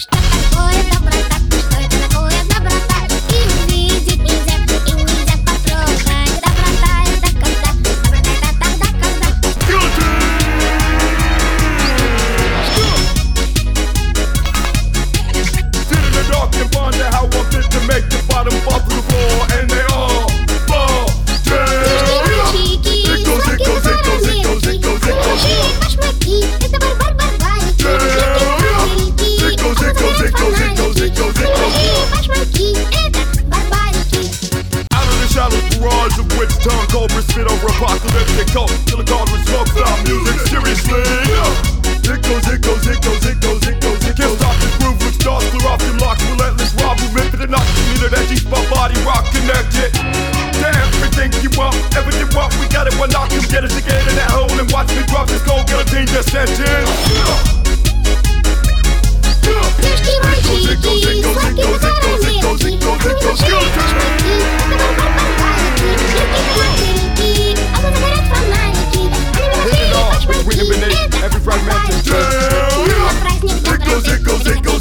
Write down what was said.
Что такое доброта? Что это такое доброта? И увидеть нельзя, и нельзя потрогать. Доброта это когда? Доброта это тогда, когда Sit in the dark and wonder how I'm fit to make the bottom fall to the floor, and they all fall down. мальчики, сладкие баранетки, хорошие башмаки, это барбарики. Легкие крыльки, а фонарики, хорошие башмаки, это барбарики. Out of the shallow garage of which tongue cobra spit over apocalyptic cult till the cauldron smoke stop music seriously. It goes, it goes, it goes, it goes, it goes, it can't stop this groove which starts clear off your locks. Relentless rob movement for the knock meter that keeps my body rock connected. To everything you want, everything what we got it. One knock you get us again in that hole and watch me drop this cold guillotine just sentence. Легкие мальчики, сладкие баранетки, хорошие башмаки, это барбарики. Легкие крыльки, а вот горят фонарики, они хорошие башмаки, это барбарики. На праздник доброты.